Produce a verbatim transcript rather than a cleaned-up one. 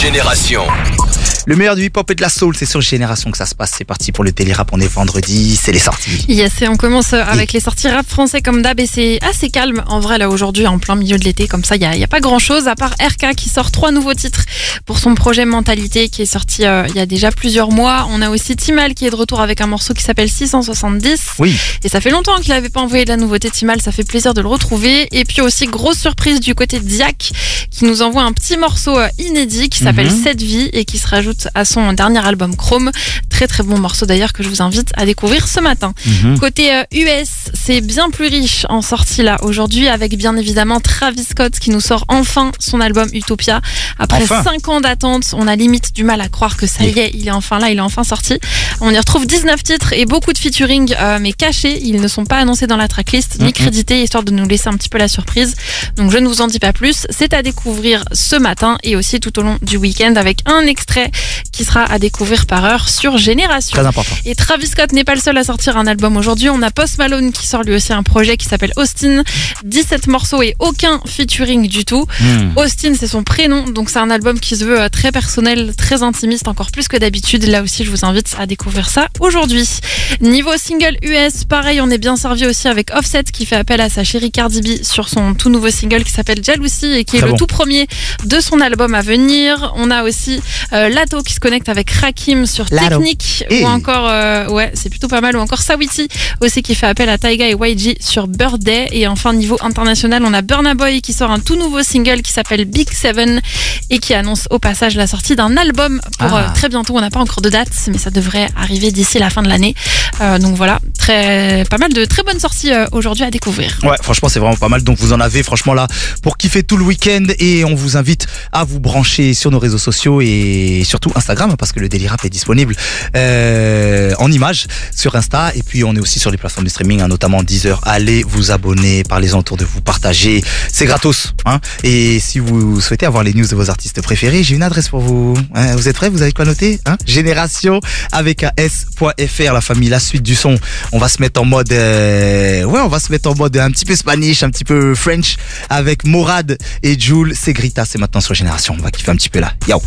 Génération. Le meilleur du hip-hop et de la soul, c'est sur Génération que ça se passe. C'est parti pour le télérap. On est vendredi, c'est les sorties. Yes, et on commence avec les sorties rap français comme d'hab. Et c'est assez calme en vrai là aujourd'hui, en plein milieu de l'été. Comme ça, il n'y a, y a pas grand chose à part R K qui sort trois nouveaux titres pour son projet Mentalité qui est sorti euh, il y a déjà plusieurs mois. On a aussi Timal qui est de retour avec un morceau qui s'appelle six cent soixante-dix. Oui. Et ça fait longtemps qu'il n'avait pas envoyé de la nouveauté. Timal, ça fait plaisir de le retrouver. Et puis aussi, grosse surprise du côté de Diak qui nous envoie un petit morceau euh, inédit qui s'appelle Mhm. Cette vie et qui se rajoute à son dernier album Chrome. Très très bon morceau d'ailleurs que je vous invite à découvrir ce matin. Mhm. Côté euh, U S, c'est bien plus riche en sortie là aujourd'hui avec bien évidemment Travis Scott qui nous sort enfin son album Utopia. Après Enfin. cinq ans d'attente, on a limite du mal à croire que ça y est, il est enfin là, il est enfin sorti. On y retrouve dix-neuf titres et beaucoup de featuring euh, mais cachés, ils ne sont pas annoncés dans la tracklist ni Mhm. crédités histoire de nous laisser un petit peu la surprise. Donc je ne vous en dis pas plus, c'est à découvrir ce matin et aussi tout au long du week-end avec un extrait qui sera à découvrir par heure sur Génération. Très important. Et Travis Scott n'est pas le seul à sortir un album aujourd'hui. On a Post Malone qui sort lui aussi un projet qui s'appelle Austin. dix-sept morceaux et aucun featuring du tout. Mhm. Austin, c'est son prénom, donc c'est un album qui se veut euh, très personnel, très intimiste, encore plus que d'habitude. Là aussi, je vous invite à découvrir ça aujourd'hui. Niveau single U S, pareil, on est bien servi aussi avec Offset qui fait appel à sa chérie Cardi B sur son tout nouveau single qui s'appelle Jealousy et qui est Très le bon. tout premier de son album à venir. On a aussi euh, Lato qui se connecte avec Rakim sur Lato. Technique Hey. ou encore, euh, ouais, c'est plutôt pas mal, ou encore Sawiti aussi qui fait appel à Taiga et Y G sur Birthday. Et enfin, niveau international, on a Burna Boy qui sort un tout nouveau single qui s'appelle Big Seven et qui annonce au passage la sortie d'un album pour Ah. euh, très bientôt. On n'a pas encore de date, mais ça devrait arriver d'ici la fin de l'année. Euh, donc voilà, très, pas mal de très bonnes sorties euh, aujourd'hui à découvrir. Ouais, franchement, c'est vraiment pas mal. Donc, vous en avez, franchement, là, pour kiffer tout le week-end. Et on vous invite à vous brancher sur nos réseaux sociaux et surtout Instagram, parce que le Daily Rap est disponible euh, en images sur Insta. Et puis, on est aussi sur les plateformes de streaming, hein, notamment Deezer. Allez vous abonner, parlez-en autour de vous, partagez. C'est gratos. Hein. Et si vous souhaitez avoir les news de vos artistes préférés, j'ai une adresse pour vous. Hein, vous êtes prêts? Vous avez quoi noter? Hein, Génération avec un S.fr, la famille, la suite du son. On va se mettre en mode... euh, ouais, on va se mettre en mode un petit peu Spanish, un petit peu French avec Morad et Jul. C'est Grita, c'est maintenant sur Génération. On va kiffer un petit peu là. Yo.